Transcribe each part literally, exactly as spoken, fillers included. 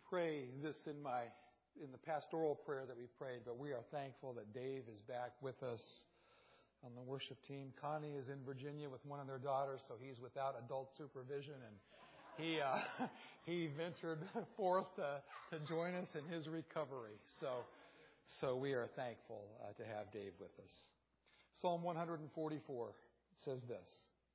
pray this in my in the pastoral prayer that we prayed, but we are thankful that Dave is back with us on the worship team. Connie is in Virginia with one of their daughters, so he's without adult supervision, and he uh, he ventured forth to, to join us in his recovery. So, so we are thankful uh, to have Dave with us. Psalm one forty-four says this,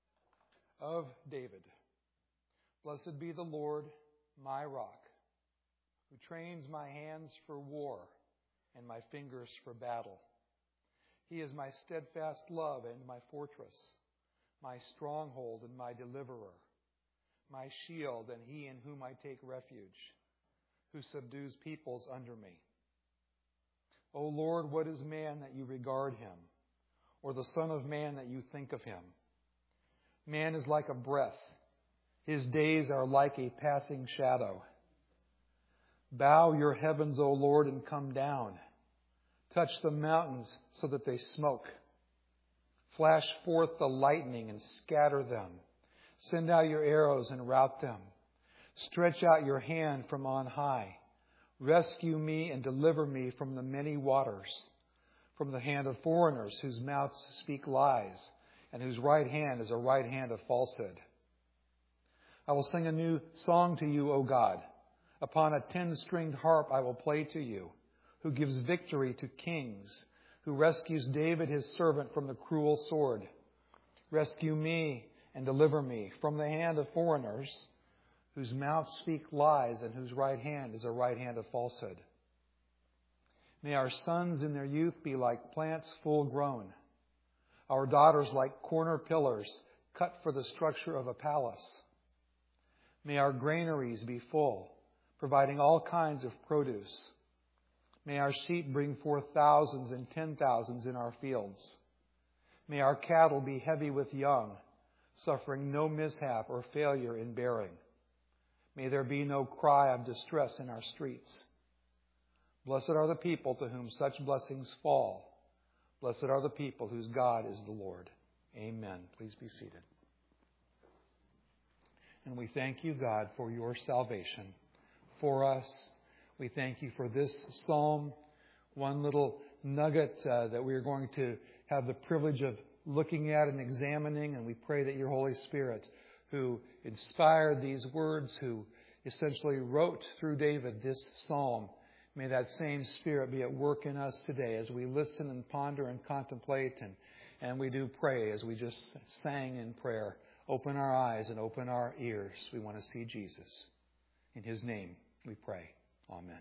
of David, "Blessed be the Lord, my rock, who trains my hands for war and my fingers for battle. He is my steadfast love and my fortress, my stronghold and my deliverer, my shield and he in whom I take refuge, who subdues peoples under me. O Lord, what is man that you regard him, or the son of man that you think of him? Man is like a breath. His days are like a passing shadow. Bow your heavens, O Lord, and come down. Touch the mountains so that they smoke. Flash forth the lightning and scatter them. Send out your arrows and rout them. Stretch out your hand from on high. Rescue me and deliver me from the many waters, from the hand of foreigners whose mouths speak lies and whose right hand is a right hand of falsehood. I will sing a new song to you, O God. Upon a ten-stringed harp I will play to you, who gives victory to kings, who rescues David his servant from the cruel sword. Rescue me and deliver me from the hand of foreigners, whose mouths speak lies and whose right hand is a right hand of falsehood. May our sons in their youth be like plants full grown, our daughters like corner pillars cut for the structure of a palace. May our granaries be full, providing all kinds of produce. May our sheep bring forth thousands and ten thousands in our fields. May our cattle be heavy with young, suffering no mishap or failure in bearing. May there be no cry of distress in our streets. Blessed are the people to whom such blessings fall. Blessed are the people whose God is the Lord. Amen. Please be seated. And we thank you, God, for your salvation for us. We thank you for this psalm, one little nugget uh, that we are going to have the privilege of looking at and examining. And we pray that your Holy Spirit, who inspired these words, who essentially wrote through David this psalm, may that same Spirit be at work in us today as we listen and ponder and contemplate. And, and we do pray, as we just sang in prayer, open our eyes and open our ears. We want to see Jesus. In His name we pray. Amen.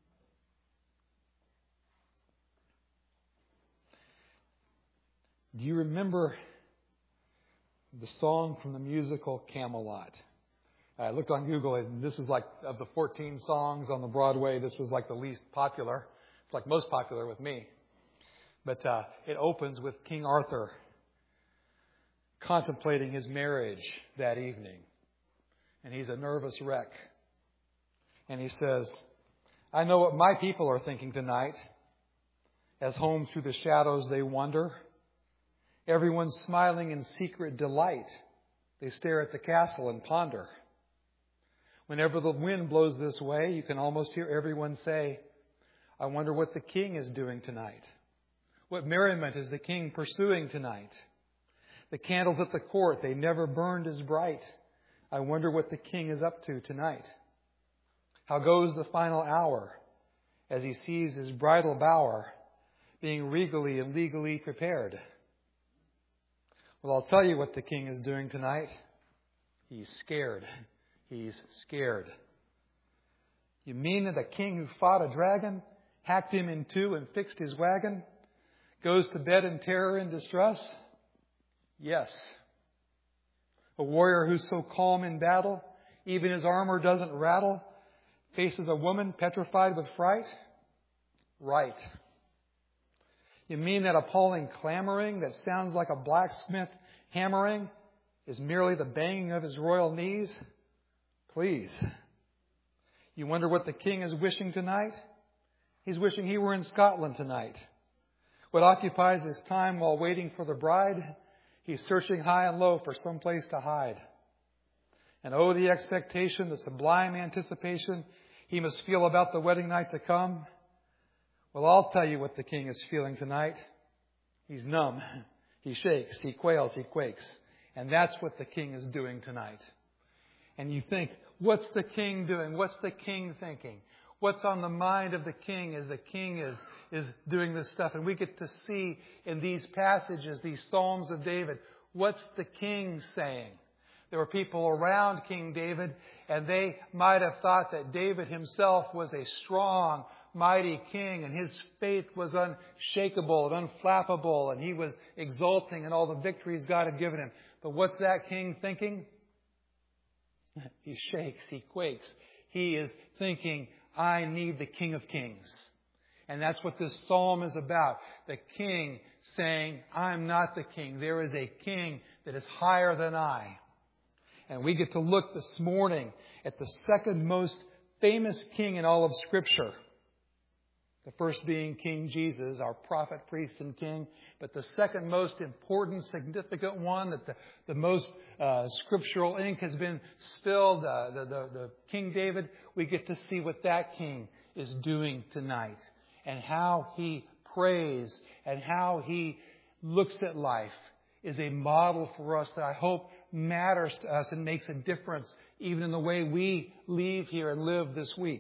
Do you remember the song from the musical Camelot? I looked on Google, and this is like, of the fourteen songs on the Broadway, this was like the least popular. It's like most popular with me. But uh, it opens with King Arthur contemplating his marriage that evening. And he's a nervous wreck. And he says, I know what my people are thinking tonight, as home through the shadows they wander. Everyone's smiling in secret delight. They stare at the castle and ponder. Whenever the wind blows this way, you can almost hear everyone say, I wonder what the king is doing tonight. What merriment is the king pursuing tonight? The candles at the court, they never burned as bright. I wonder what the king is up to tonight. How goes the final hour as he sees his bridal bower being regally and legally prepared? Well, I'll tell you what the king is doing tonight. He's scared. He's scared. You mean that a king who fought a dragon, hacked him in two and fixed his wagon, goes to bed in terror and distress? Yes. A warrior who's so calm in battle, even his armor doesn't rattle, faces a woman petrified with fright? Right. You mean that appalling clamoring that sounds like a blacksmith hammering is merely the banging of his royal knees? Please. You wonder what the king is wishing tonight? He's wishing he were in Scotland tonight. What occupies his time while waiting for the bride? He's searching high and low for some place to hide. And oh, the expectation, the sublime anticipation. he must feel about the wedding night to come. Well, I'll tell you what the king is feeling tonight. He's numb. He shakes. He quails. He quakes. And that's what the king is doing tonight. And you think, what's the king doing? What's the king thinking? What's on the mind of the king as the king is, is doing this stuff? And we get to see in these passages, these Psalms of David, what's the king saying? There were people around King David, and they might have thought that David himself was a strong, mighty king, and his faith was unshakable and unflappable, and he was exulting in all the victories God had given him. But what's that king thinking? He shakes, he quakes. He is thinking, I need the King of Kings. And that's what this psalm is about. The king saying, I'm not the king. There is a king that is higher than I. And we get to look this morning at the second most famous king in all of Scripture. The first being King Jesus, our prophet, priest, and king. But the second most important, significant one, that the, the most uh, scriptural ink has been spilled, uh, the, the, the King David, we get to see what that king is doing tonight. And how he prays and how he looks at life is a model for us that I hope matters to us and makes a difference even in the way we leave here and live this week.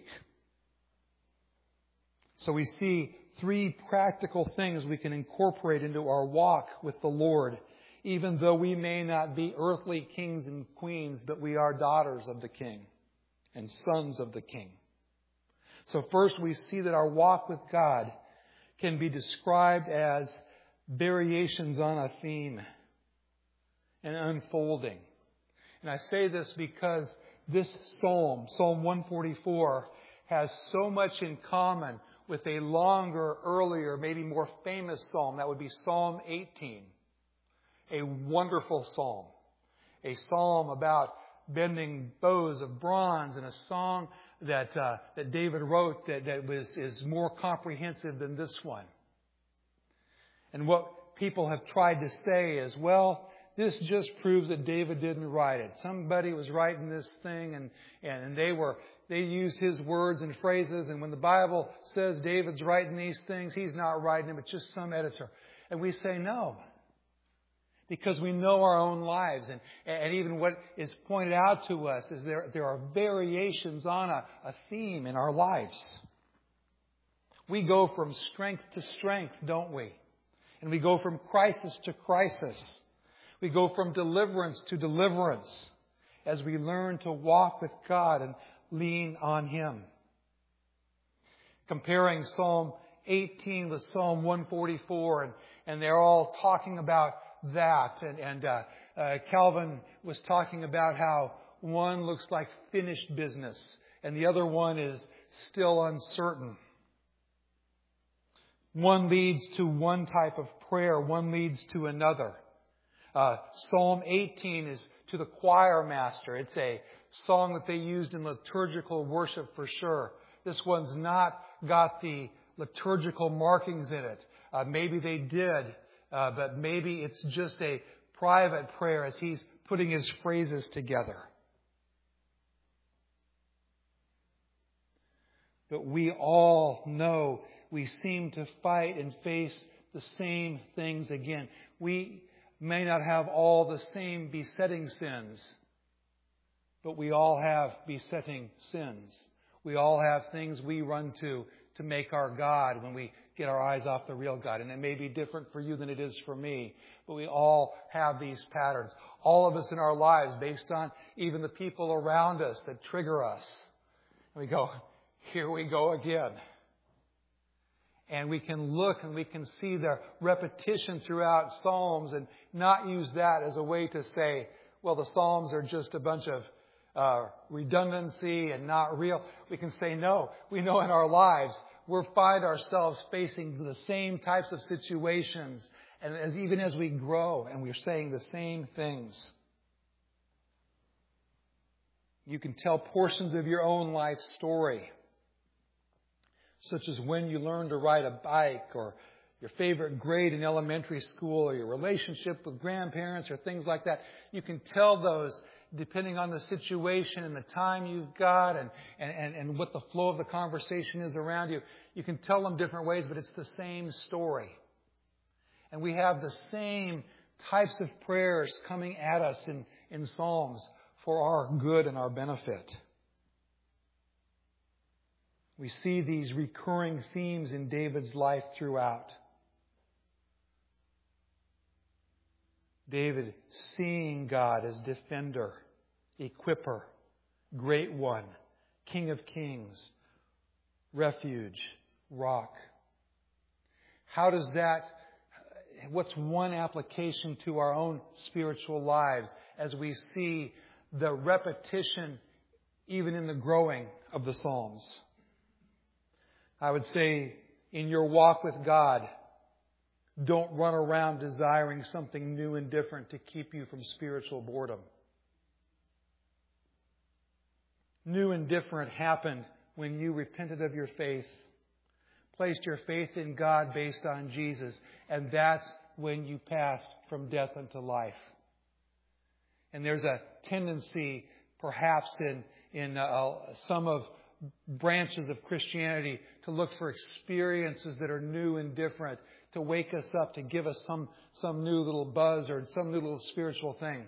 So we see three practical things we can incorporate into our walk with the Lord, even though we may not be earthly kings and queens, but we are daughters of the King and sons of the King. So first we see that our walk with God can be described as variations on a theme and unfolding. And I say this because this psalm, Psalm one forty-four, has so much in common with a longer, earlier, maybe more famous psalm. That would be Psalm eighteen. A wonderful psalm. A psalm about bending bows of bronze, and a song that uh, that David wrote that, that was is more comprehensive than this one. And what people have tried to say is, well, this just proves that David didn't write it. Somebody was writing this thing, and, and they were they used his words and phrases. And when the Bible says David's writing these things, he's not writing them. It's just some editor. And we say no, because we know our own lives, and and even what is pointed out to us is there there are variations on a, a theme in our lives. We go from strength to strength, don't we? And we go from crisis to crisis. We go from deliverance to deliverance as we learn to walk with God and lean on Him. Comparing Psalm eighteen with Psalm one forty-four, and, and they're all talking about that. And, and uh, uh, Calvin was talking about how one looks like finished business and the other one is still uncertain. One leads to one type of prayer, one leads to another. Uh, Psalm eighteen is to the choir master. It's a song that they used in liturgical worship for sure. This one's not got the liturgical markings in it. Uh, maybe they did, uh, but maybe it's just a private prayer as he's putting his phrases together. But we all know we seem to fight and face the same things again. We may not have all the same besetting sins, but we all have besetting sins. We all have things we run to to make our God when we get our eyes off the real God. And it may be different for you than it is for me, but we all have these patterns. All of us in our lives, based on even the people around us that trigger us. And we go, here we go again. And we can look and we can see the repetition throughout Psalms and not use that as a way to say, well, the Psalms are just a bunch of uh, redundancy and not real. We can say, no, we know in our lives we find ourselves facing the same types of situations. And as even as we grow and we're saying the same things. You can tell portions of your own life story, such as when you learned to ride a bike, or your favorite grade in elementary school, or your relationship with grandparents, or things like that. You can tell those depending on the situation and the time you've got and, and, and what the flow of the conversation is around you, you can tell them different ways, but it's the same story. And we have the same types of prayers coming at us in, in Psalms for our good and our benefit. We see these recurring themes in David's life throughout. David seeing God as defender, equipper, great one, King of kings, refuge, rock. How does that, what's one application to our own spiritual lives as we see the repetition even in the growing of the Psalms? I would say in your walk with God, don't run around desiring something new and different to keep you from spiritual boredom. New and different happened when you repented of your faith, placed your faith in God based on Jesus, and that's when you passed from death unto life. And there's a tendency, perhaps in, in uh, some of branches of Christianity, to look for experiences that are new and different, to wake us up, to give us some, some new little buzz or some new little spiritual thing.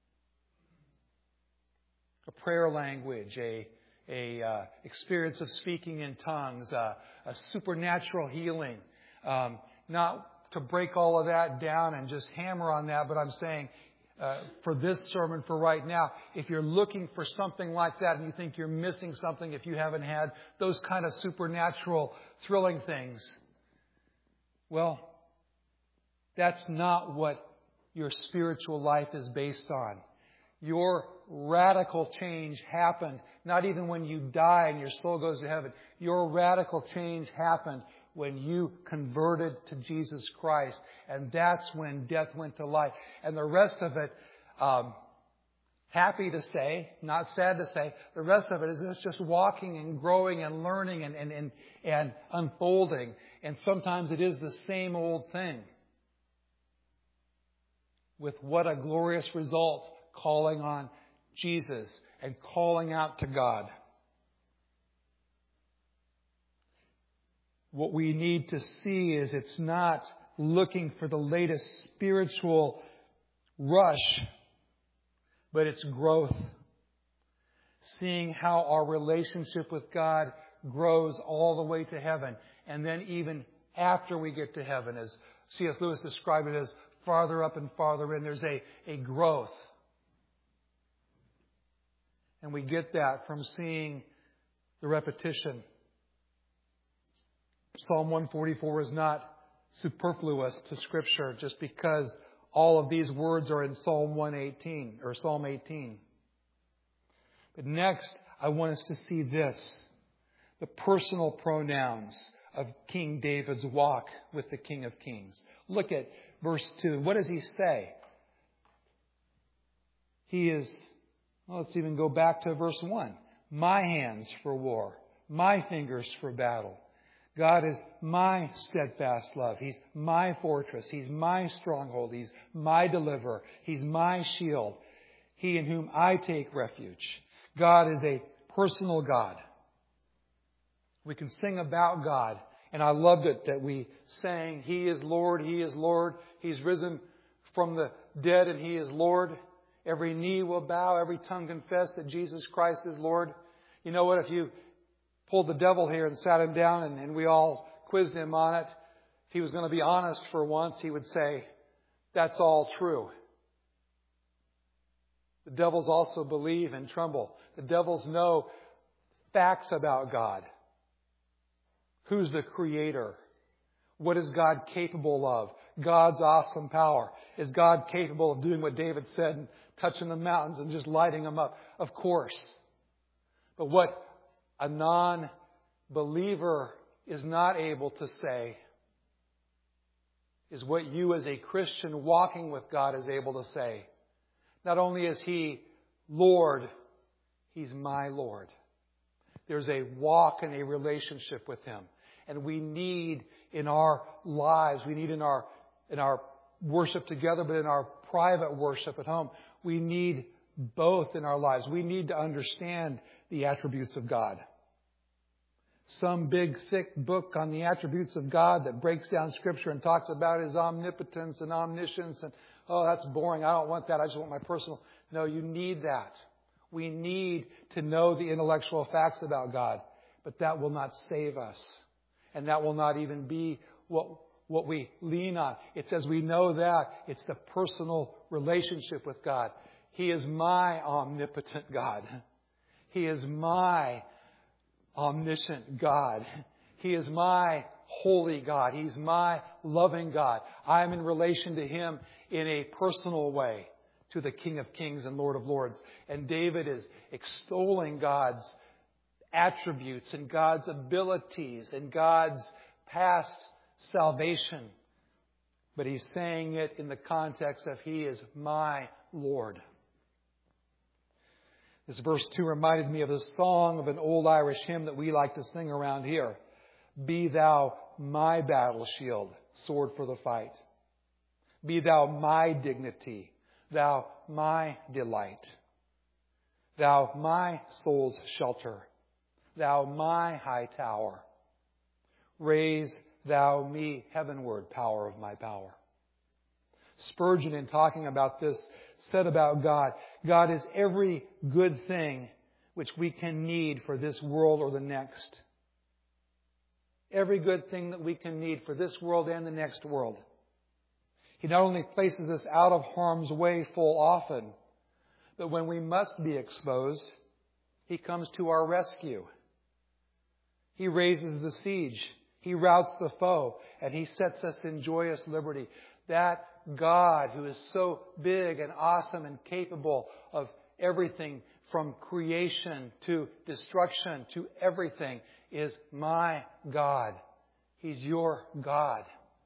A prayer language, a, a uh, experience of speaking in tongues, uh, a supernatural healing. Um, not to break all of that down and just hammer on that, but I'm saying uh, for this sermon for right now, if you're looking for something like that and you think you're missing something if you haven't had those kind of supernatural, thrilling things, well, that's not what your spiritual life is based on. Your radical change happened not even when you die and your soul goes to heaven. Your radical change happened when you converted to Jesus Christ. And that's when death went to life. And the rest of it, um, happy to say, not sad to say, the rest of it is it's just walking and growing and learning and, and, and, and unfolding. And sometimes it is the same old thing. With what a glorious result, calling on Jesus and calling out to God. What we need to see is it's not looking for the latest spiritual rush, but it's growth. Seeing how our relationship with God grows all the way to heaven. And then even after we get to heaven, as C S Lewis described it as farther up and farther in, there's a, a growth. And we get that from seeing the repetition. Psalm one forty-four is not superfluous to Scripture just because all of these words are in Psalm one eighteen or Psalm eighteen. But next, I want us to see this. The personal pronouns of King David's walk with the King of Kings. Look at verse two. What does he say? He is, well, let's even go back to verse one. My hands for war, my fingers for battle. God is my steadfast love. He's my fortress. He's my stronghold. He's my deliverer. He's my shield. He in whom I take refuge. God is a personal God. We can sing about God. And I loved it that we sang, He is Lord, He is Lord. He's risen from the dead and He is Lord. Every knee will bow, every tongue confess that Jesus Christ is Lord. You know what? If you pulled the devil here and sat him down and, and we all quizzed him on it, if he was going to be honest for once, he would say, that's all true. The devils also believe and tremble. The devils know facts about God. Who's the Creator? What is God capable of? God's awesome power. Is God capable of doing what David said and touching the mountains and just lighting them up? Of course. But what a non-believer is not able to say is what you as a Christian walking with God is able to say. Not only is He Lord, He's my Lord. There's a walk and a relationship with Him. And we need in our lives, we need in our in our worship together, but in our private worship at home, we need both in our lives. We need to understand the attributes of God. Some big, thick book on the attributes of God that breaks down Scripture and talks about His omnipotence and omniscience. And, oh, that's boring. I don't want that. I just want my personal. No, you need that. We need to know the intellectual facts about God. But that will not save us. And that will not even be what, what we lean on. It's as we know that, it's the personal relationship with God. He is my omnipotent God. He is my omniscient God. He is my holy God. He's my loving God. I am in relation to Him in a personal way, to the King of Kings and Lord of Lords. And David is extolling God's attributes and God's abilities and God's past salvation. But he's saying it in the context of He is my Lord. This verse two reminded me of a song of an old Irish hymn that we like to sing around here. Be Thou my battle shield, sword for the fight. Be Thou my dignity, Thou my delight. Thou my soul's shelter, Thou my high tower. Raise Thou me heavenward, power of my power. Spurgeon, in talking about this, said about God, God is every good thing which we can need for this world or the next. Every good thing that we can need for this world and the next world. He not only places us out of harm's way full often, but when we must be exposed, He comes to our rescue. He raises the siege. He routs the foe, and He sets us in joyous liberty. That God, who is so big and awesome and capable of everything from creation to destruction to everything, is my God. He's your God.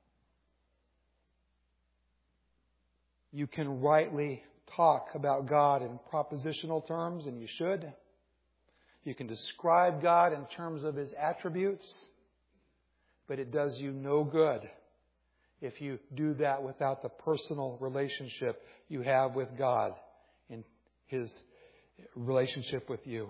You can rightly talk about God in propositional terms, and you should. You can describe God in terms of His attributes, but it does you no good if you do that without the personal relationship you have with God in His relationship with you.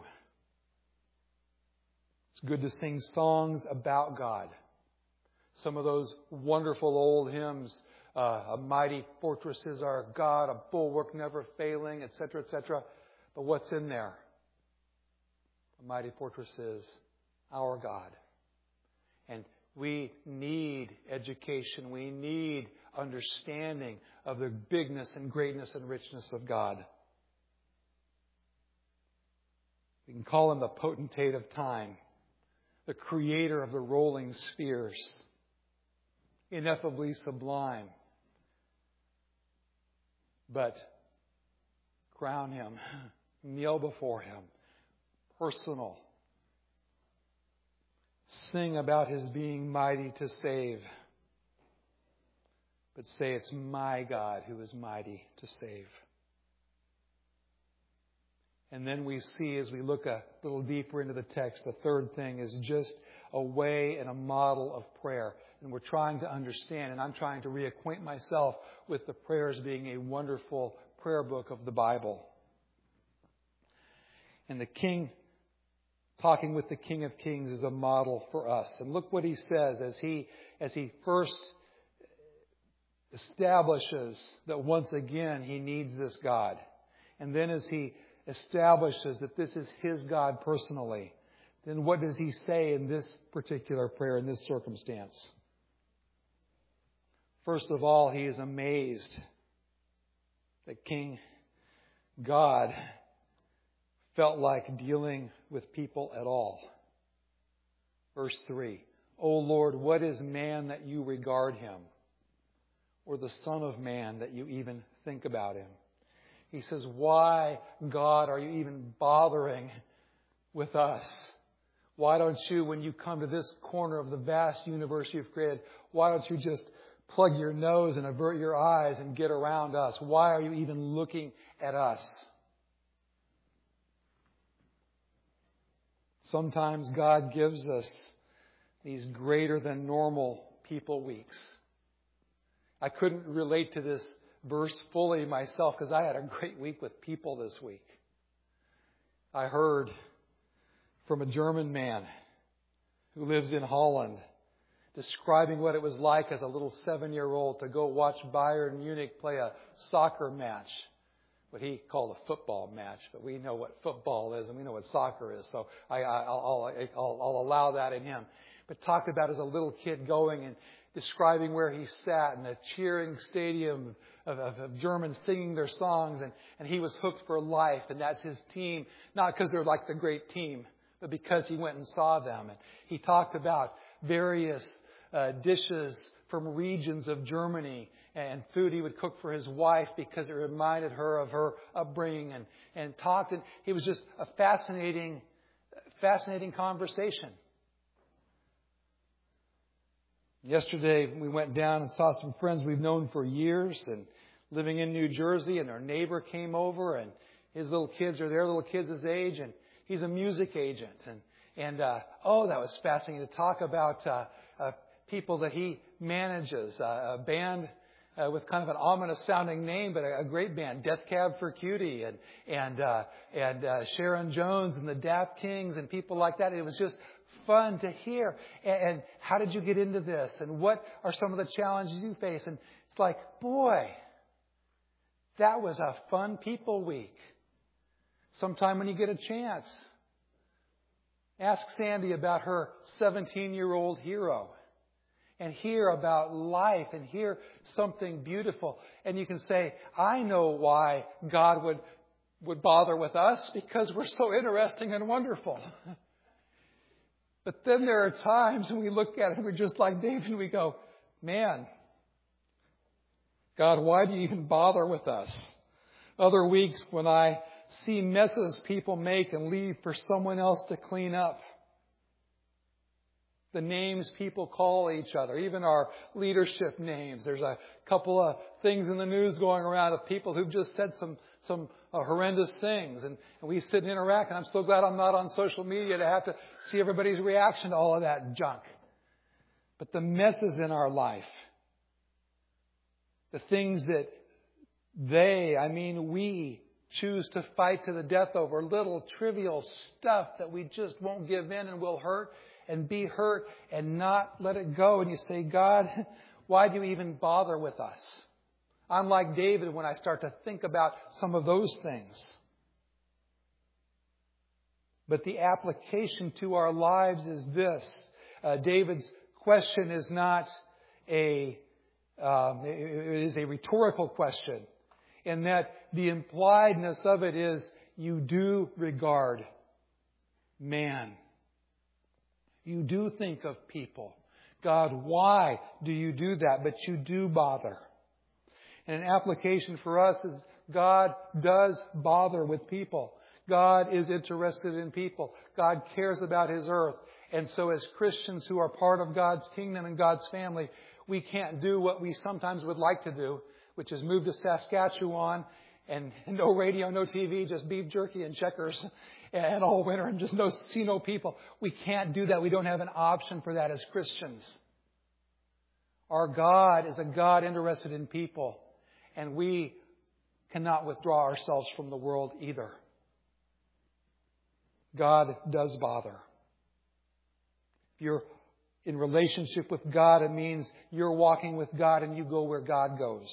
It's good to sing songs about God. Some of those wonderful old hymns, uh, a mighty fortress is our God, a bulwark never failing, et cetera, et cetera. But what's in there? A mighty fortress is our God. And we need education. We need understanding of the bigness and greatness and richness of God. We can call Him the potentate of time, the creator of the rolling spheres, ineffably sublime. But crown Him, kneel before Him, personal. Sing about His being mighty to save. But say it's my God who is mighty to save. And then we see, as we look a little deeper into the text, the third thing is just a way and a model of prayer. And we're trying to understand, and I'm trying to reacquaint myself with the prayers being a wonderful prayer book of the Bible. And the King, talking with the King of Kings, is a model for us. And look what he says as he, as he first establishes that once again he needs this God. And then as he establishes that this is his God personally, then what does he say in this particular prayer, in this circumstance? First of all, he is amazed that King God felt like dealing with people at all. Verse three, O Lord, what is man that you regard him? Or the Son of Man that you even think about him? He says, why, God, are you even bothering with us? Why don't you, when you come to this corner of the vast universe you've created, why don't you just plug your nose and avert your eyes and get around us? Why are you even looking at us? Sometimes God gives us these greater than normal people weeks. I couldn't relate to this verse fully myself because I had a great week with people this week. I heard from a German man who lives in Holland describing what it was like as a little seven-year-old to go watch Bayern Munich play a soccer match. What he called a football match, but we know what football is and we know what soccer is, so I, I, I'll, I'll, I'll allow that in him. But talked about as a little kid going and describing where he sat in a cheering stadium of, of, of Germans singing their songs, and, and he was hooked for life, and that's his team, not because they're like the great team, but because he went and saw them. And he talked about various uh, dishes from regions of Germany and food he would cook for his wife because it reminded her of her upbringing, and, and talked. And it was just a fascinating, fascinating conversation. Yesterday we went down and saw some friends we've known for years and living in New Jersey, and our neighbor came over, and his little kids are their little kids' his age, and he's a music agent. And, and uh, oh, that was fascinating to talk about uh, uh, people that he manages, uh, a band Uh, with kind of an ominous sounding name, but a, a great band, Death Cab for Cutie, and and uh, and uh, Sharon Jones and the Dap Kings and people like that. It was just fun to hear. And, and how did you get into this? And what are some of the challenges you face? And it's like, boy, that was a fun people week. Sometime when you get a chance, ask Sandy about her seventeen-year-old hero. And hear about life and hear something beautiful. And you can say, I know why God would, would bother with us, because we're so interesting and wonderful. But then there are times when we look at it and we're just like David and we go, man, God, why do you even bother with us? Other weeks when I see messes people make and leave for someone else to clean up. The names people call each other, even our leadership names. There's a couple of things in the news going around of people who've just said some some uh, horrendous things. And, and we sit and interact, and I'm so glad I'm not on social media to have to see everybody's reaction to all of that junk. But the messes in our life, the things that they, I mean we, choose to fight to the death over, little trivial stuff that we just won't give in and will hurt and be hurt and not let it go. And you say, God, why do you even bother with us? I'm like David when I start to think about some of those things. But the application to our lives is this. Uh, David's question is not a, um, it is a rhetorical question, in that the impliedness of it is you do regard man. You do think of people. God, why do you do that? But you do bother. And an application for us is God does bother with people. God is interested in people. God cares about His earth. And so as Christians who are part of God's kingdom and God's family, we can't do what we sometimes would like to do, which is move to Saskatchewan and no radio, no T V, just beef jerky and checkers and all winter and just no see no people. We can't do that. We don't have an option for that as Christians. Our God is a God interested in people, and we cannot withdraw ourselves from the world either. God does bother. If you're in relationship with God, it means you're walking with God and you go where God goes.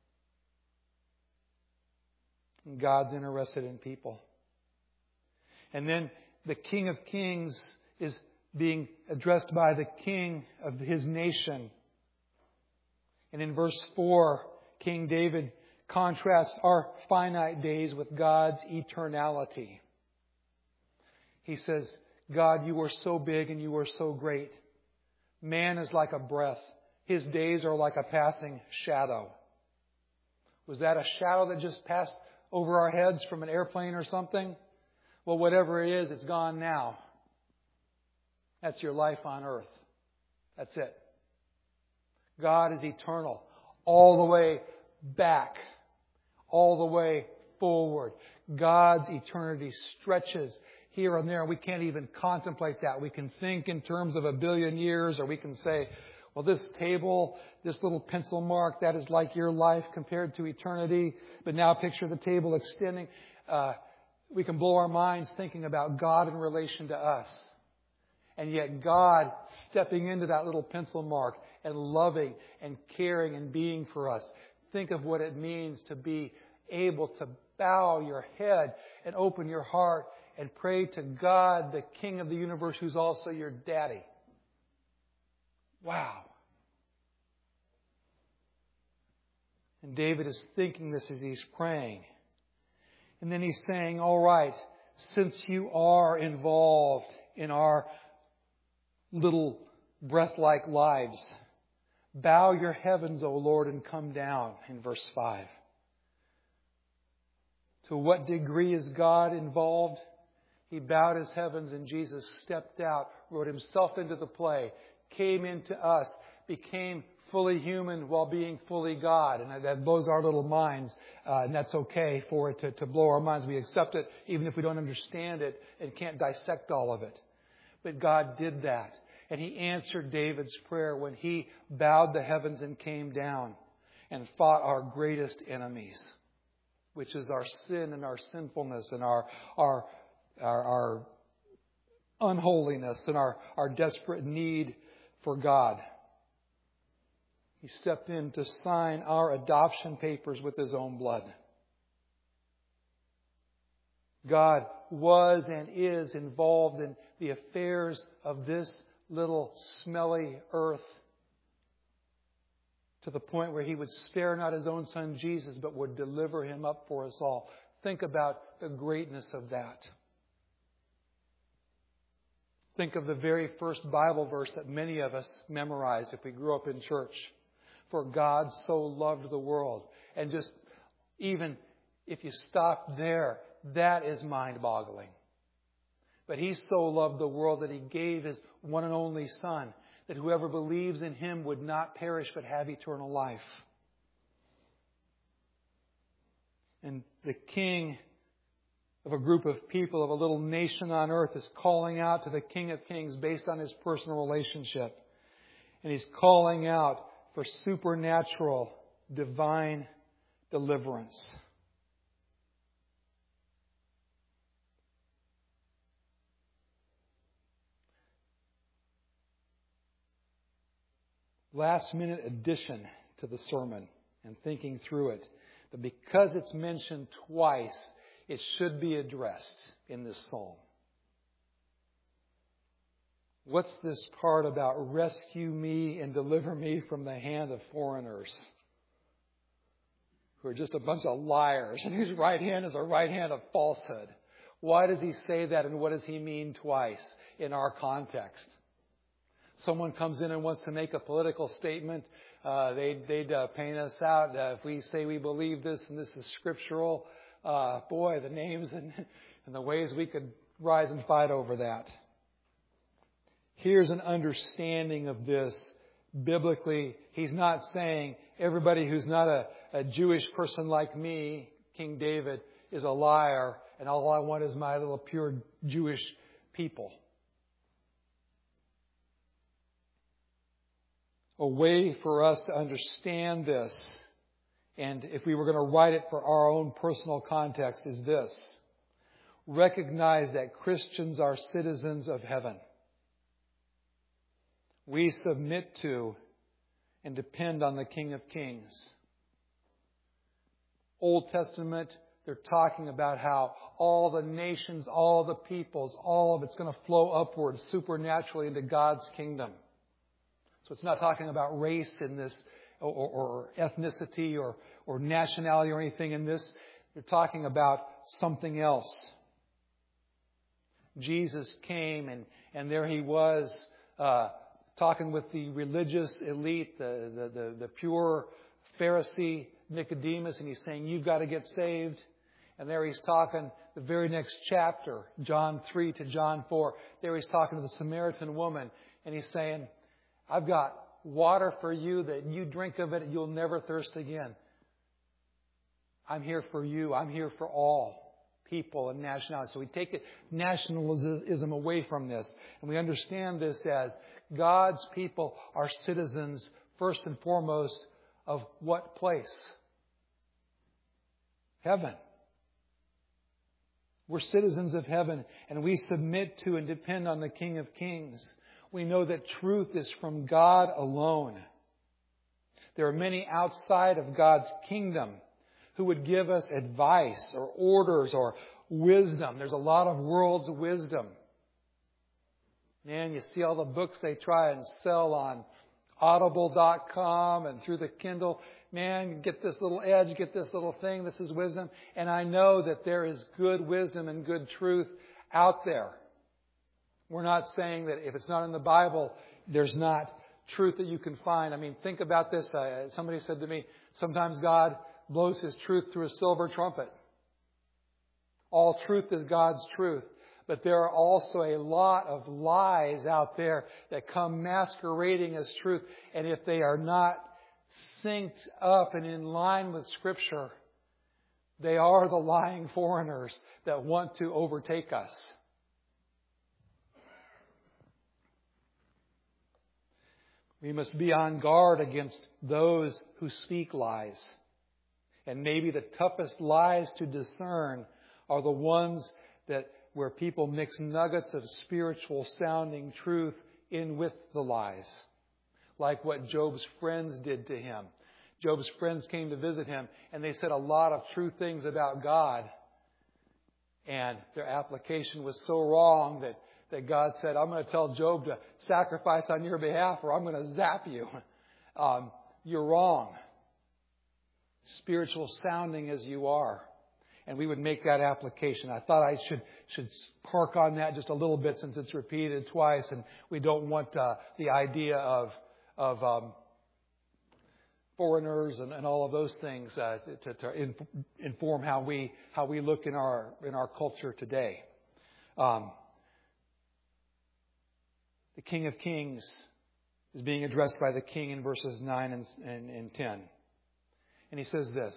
And God's interested in people. And then the King of Kings is being addressed by the King of his nation. And in verse four, King David contrasts our finite days with God's eternality. He says, God, you are so big and you are so great. Man is like a breath. His days are like a passing shadow. Was that a shadow that just passed over our heads from an airplane or something? Well, whatever it is, it's gone now. That's your life on earth. That's it. God is eternal. All the way back. All the way forward. God's eternity stretches here and there. We can't even contemplate that. We can think in terms of a billion years, or we can say, Well, this table, this little pencil mark, that is like your life compared to eternity. But now picture the table extending. Uh, we can blow our minds thinking about God in relation to us. And yet God stepping into that little pencil mark and loving and caring and being for us. Think of what it means to be able to bow your head and open your heart and pray to God, the King of the universe, who's also your daddy. Wow. And David is thinking this as he's praying. And then he's saying, all right, since you are involved in our little breath-like lives, bow your heavens, O Lord, and come down, in verse five. To what degree is God involved? He bowed His heavens and Jesus stepped out, wrote Himself into the play, came into us, became fully human while being fully God. And that blows our little minds. Uh, and that's okay for it to, to blow our minds. We accept it even if we don't understand it and can't dissect all of it. But God did that. And He answered David's prayer when He bowed the heavens and came down and fought our greatest enemies, which is our sin and our sinfulness and our our our, our unholiness and our, our desperate need for God. He stepped in to sign our adoption papers with His own blood. God was and is involved in the affairs of this little smelly earth to the point where He would spare not His own Son Jesus, but would deliver Him up for us all. Think about the greatness of that. Think of the very first Bible verse that many of us memorized if we grew up in church. For God so loved the world. And just even if you stop there, that is mind-boggling. But He so loved the world that He gave His one and only Son, that whoever believes in Him would not perish but have eternal life. And the King of a group of people, of a little nation on earth, is calling out to the King of Kings based on His personal relationship. And He's calling out for supernatural, divine deliverance. Last minute addition to the sermon and thinking through it. But because it's mentioned twice, it should be addressed in this psalm. What's this part about rescue me and deliver me from the hand of foreigners who are just a bunch of liars and whose right hand is a right hand of falsehood? Why does he say that, and what does he mean twice in our context? Someone comes in and wants to make a political statement. Uh, they'd they'd uh, paint us out. Uh, if we say we believe this and this is scriptural, uh, boy, the names and, and the ways we could rise and fight over that. Here's an understanding of this biblically. He's not saying everybody who's not a, a Jewish person like me, King David, is a liar, and all I want is my little pure Jewish people. A way for us to understand this, and if we were going to write it for our own personal context, is this. Recognize that Christians are citizens of heaven. We submit to and depend on the King of Kings. Old Testament, they're talking about how all the nations, all the peoples, all of it's going to flow upwards supernaturally into God's kingdom. So it's not talking about race in this, or, or ethnicity, or, or nationality, or anything in this. They're talking about something else. Jesus came, and, and there He was, uh, talking with the religious elite, the, the, the, the pure Pharisee Nicodemus, and He's saying, you've got to get saved. And there He's talking, the very next chapter, John three to John four, there He's talking to the Samaritan woman, and He's saying, I've got water for you that you drink of it, you'll never thirst again. I'm here for you. I'm here for all people and nationalities. So we take it, nationalism away from this. And we understand this as God's people are citizens, first and foremost, of what place? Heaven. We're citizens of heaven, and we submit to and depend on the King of Kings. We know that truth is from God alone. There are many outside of God's kingdom who would give us advice or orders or wisdom. There's a lot of world's wisdom. Man, you see all the books they try and sell on audible dot com and through the Kindle. Man, get this little edge, get this little thing. This is wisdom. And I know that there is good wisdom and good truth out there. We're not saying that if it's not in the Bible, there's not truth that you can find. I mean, think about this. Uh, somebody said to me, sometimes God blows His truth through a silver trumpet. All truth is God's truth. But there are also a lot of lies out there that come masquerading as truth. And if they are not synced up and in line with Scripture, they are the lying foreigners that want to overtake us. We must be on guard against those who speak lies. And maybe the toughest lies to discern are the ones that where people mix nuggets of spiritual sounding truth in with the lies. Like what Job's friends did to him. Job's friends came to visit him and they said a lot of true things about God. And their application was so wrong that, that God said, I'm going to tell Job to sacrifice on your behalf or I'm going to zap you. Um, you're wrong. Spiritual sounding as you are. And we would make that application. I thought I should should park on that just a little bit since it's repeated twice, and we don't want uh, the idea of of um, foreigners and, and all of those things uh, to, to in, inform how we how we look in our in our culture today. Um, the King of Kings is being addressed by the King in verses nine and, and, and ten, and he says this.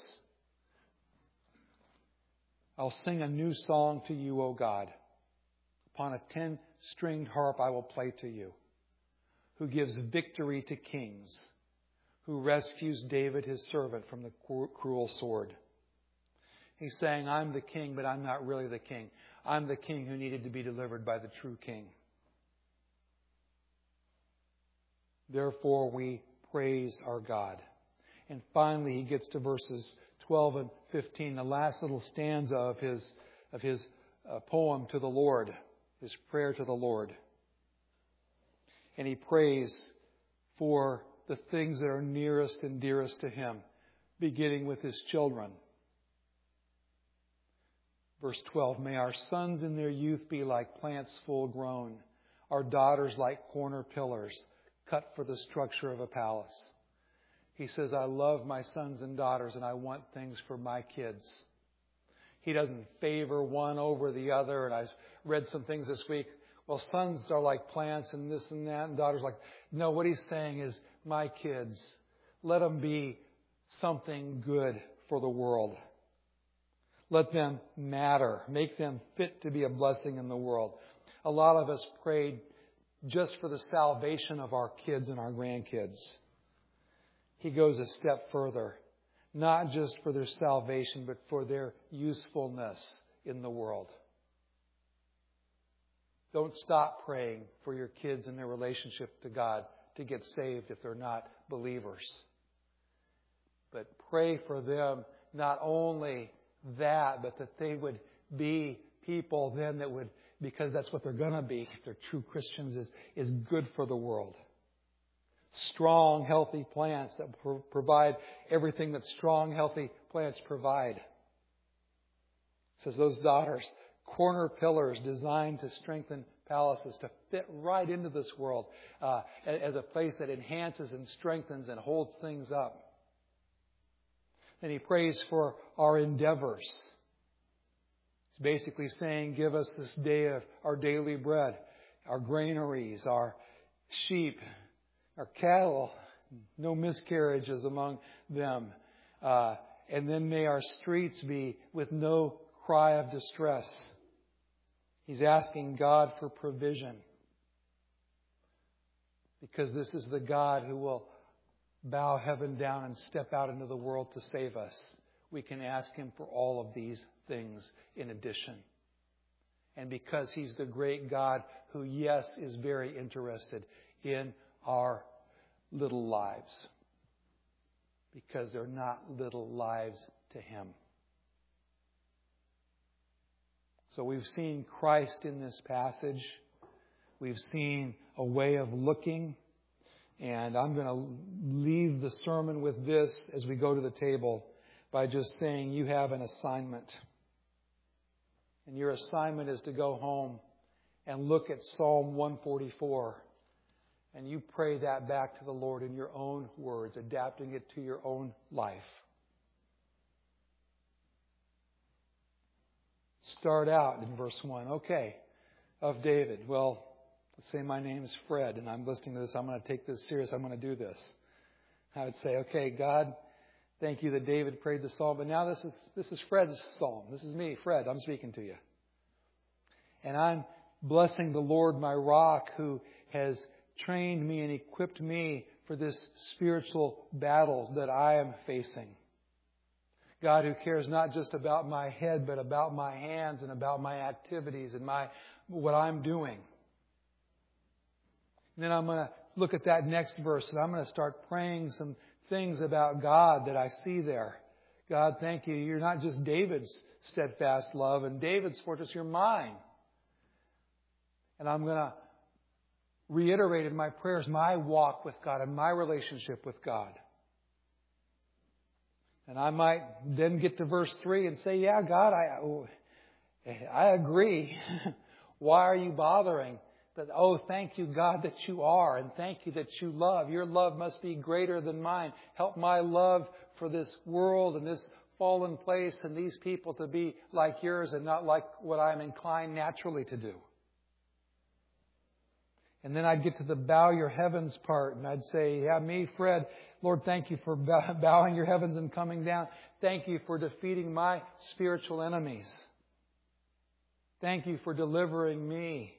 I'll sing a new song to you, O God. Upon a ten-stringed harp I will play to you. Who gives victory to kings. Who rescues David, his servant, from the cruel sword. He's saying, I'm the king, but I'm not really the king. I'm the king who needed to be delivered by the true king. Therefore we praise our God. And finally he gets to verses twelve and fifteen, the last little stanza of his of his uh, poem to the Lord, his prayer to the Lord. And he prays for the things that are nearest and dearest to him, beginning with his children. Verse twelve, may our sons in their youth be like plants full grown, our daughters like corner pillars, cut for the structure of a palace. He says, I love my sons and daughters and I want things for my kids. He doesn't favor one over the other. And I've read some things this week. Well, sons are like plants and this and that and daughters like... No, what he's saying is, my kids, let them be something good for the world. Let them matter. Make them fit to be a blessing in the world. A lot of us prayed just for the salvation of our kids and our grandkids. He goes a step further, not just for their salvation, but for their usefulness in the world. Don't stop praying for your kids and their relationship to God to get saved if they're not believers. But pray for them not only that, but that they would be people then that would, because that's what they're going to be if they're true Christians, is, is good for the world. Strong, healthy plants that pro- provide everything that strong, healthy plants provide. It says those daughters, corner pillars designed to strengthen palaces, to fit right into this world uh, as a place that enhances and strengthens and holds things up. Then he prays for our endeavors. He's basically saying, give us this day of our daily bread, our granaries, our sheep, our cattle, no miscarriages among them. Uh, and then may our streets be with no cry of distress. He's asking God for provision. Because this is the God who will bow heaven down and step out into the world to save us. We can ask Him for all of these things in addition. And because He's the great God who, yes, is very interested in our little lives. Because they're not little lives to Him. So we've seen Christ in this passage. We've seen a way of looking. And I'm going to leave the sermon with this as we go to the table by just saying you have an assignment. And your assignment is to go home and look at Psalm one forty-four. And you pray that back to the Lord in your own words, adapting it to your own life. Start out in verse one. Okay, of David. Well, let's say my name is Fred and I'm listening to this. I'm going to take this serious. I'm going to do this. I would say, okay, God, thank you that David prayed the psalm. But now this is this is Fred's psalm. This is me, Fred. I'm speaking to you. And I'm blessing the Lord, my rock, who has trained me and equipped me for this spiritual battle that I am facing. God who cares not just about my head, but about my hands and about my activities and my what I'm doing. And then I'm going to look at that next verse and I'm going to start praying some things about God that I see there. God, thank you. You're not just David's steadfast love and David's fortress, you're mine. And I'm going to reiterate in my prayers my walk with God and my relationship with God. And I might then get to verse three and say, yeah, God, I, I agree. Why are you bothering? But, oh, thank you, God, that you are. And thank you that you love. Your love must be greater than mine. Help my love for this world and this fallen place and these people to be like yours and not like what I'm inclined naturally to do. And then I'd get to the bow your heavens part and I'd say, yeah, me, Fred, Lord, thank you for bowing your heavens and coming down. Thank you for defeating my spiritual enemies. Thank you for delivering me.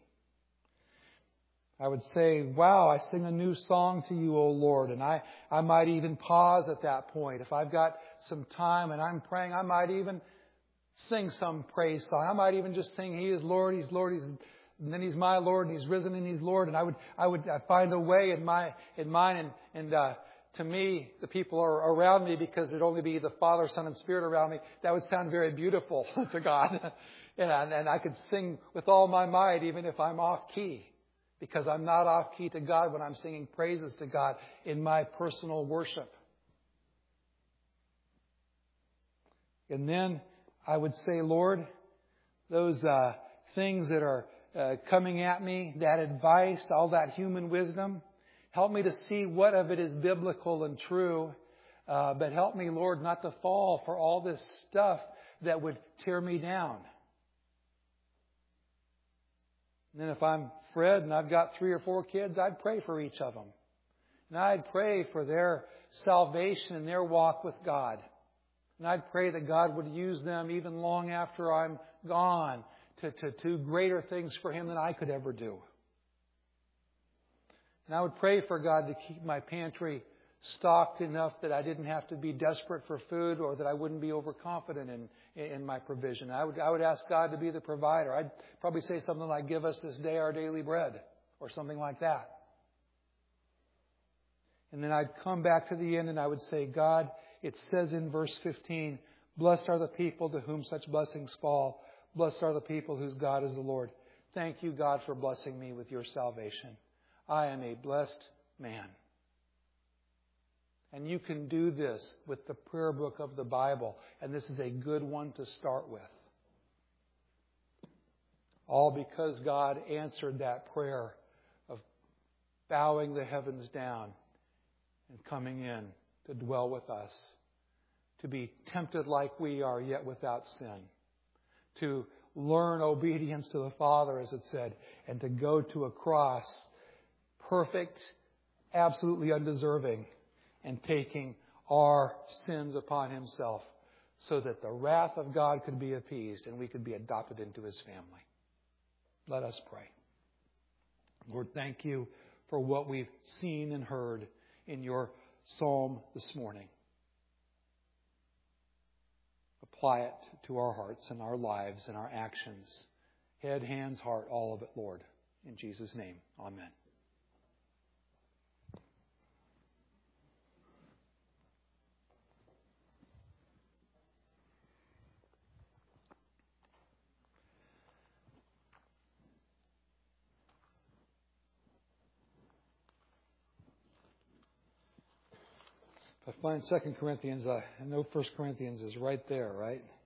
I would say, wow, I sing a new song to you, O Lord. And I, I might even pause at that point. If I've got some time and I'm praying, I might even sing some praise song. I might even just sing, He is Lord, He's Lord, He's And then He's my Lord, and He's risen, and He's Lord. And I would, I would find a way in my, in mine, and, and uh, to me, the people are around me because there'd only be the Father, Son, and Spirit around me. That would sound very beautiful to God, and, and I could sing with all my might, even if I'm off key, because I'm not off key to God when I'm singing praises to God in my personal worship. And then I would say, Lord, those uh, things that are Uh, coming at me, that advice, all that human wisdom. Help me to see what of it is biblical and true. Uh, but help me, Lord, not to fall for all this stuff that would tear me down. And then if I'm Fred and I've got three or four kids, I'd pray for each of them. And I'd pray for their salvation and their walk with God. And I'd pray that God would use them even long after I'm gone To, to, to greater things for Him than I could ever do. And I would pray for God to keep my pantry stocked enough that I didn't have to be desperate for food or that I wouldn't be overconfident in, in my provision. I would, I would ask God to be the provider. I'd probably say something like, give us this day our daily bread or something like that. And then I'd come back to the end and I would say, God, it says in verse fifteen, blessed are the people to whom such blessings fall. Blessed are the people whose God is the Lord. Thank you, God, for blessing me with your salvation. I am a blessed man. And you can do this with the prayer book of the Bible. And this is a good one to start with. All because God answered that prayer of bowing the heavens down and coming in to dwell with us. To be tempted like we are, yet without sin. To learn obedience to the Father, as it said, and to go to a cross perfect, absolutely undeserving, and taking our sins upon Himself so that the wrath of God could be appeased and we could be adopted into His family. Let us pray. Lord, thank you for what we've seen and heard in your psalm this morning. Apply it to our hearts and our lives and our actions. Head, hands, heart, all of it, Lord. In Jesus' name, amen. If I find Second Corinthians, I know First Corinthians is right there, right?